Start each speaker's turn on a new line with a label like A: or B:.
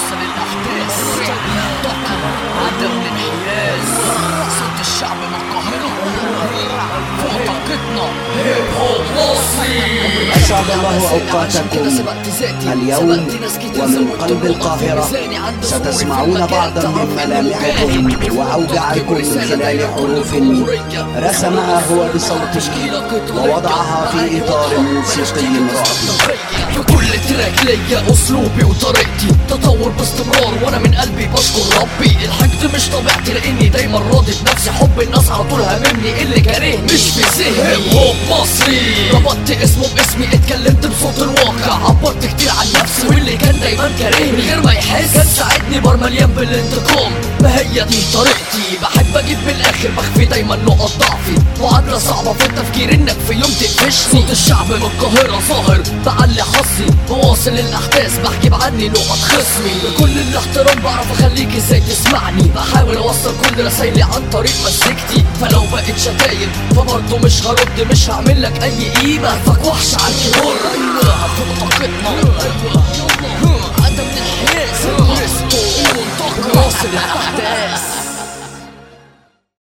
A: بوصل الأحداث طاقة عدم الانحياز صوت الشعب من القاهرة فوق طاقتنا هيب هوب مصري.
B: أسعد الله أوقاتكم اليوم ومن قلب القاهرة ستسمعون بعضا من ملامحكم وأوجاعكم من خلال حروف رسمها هو بصوته ووضعها في إطار موسيقي راقي.
A: في كل تراك ليا أسلوبي وطريقتي تطور باستمرار وأنا من قلبي بشكر ربي. الحقد مش طبيعتي لأني دايما راضي بنفسي، حب الناس على طول هاممني، اللي كاره مش في ذهني. هيب هوب مصري ربطت اسمه باسمي، اتكلمت بصوت الواقع، عبرت كتير عن نفسي واللي كان دايما كارهني من غير ما يحس كان ساعدني بار مليان بالانتقام. ما هي دي طريقتي، بحب اجيب من الاخر، بخفي دايما نقط ضعفي، معادلة صعبة في التفكير انك في يوم تقفشني. صوت الشعب من القاهرة ظاهر بعلي حظي، بواصل الاحداث بحجب عني نقط خصمي. بكل الاحترام بعرف اخليك ازاي تسمعني، بحاول اوصل كل رسايلي عن طريق مزيكتي. فلو بقيت شتايم فبرضه مش هرد، مش هعمل لك اي قيمة، فك وحش على الكيبورد. ايوه فوق طاقتنا.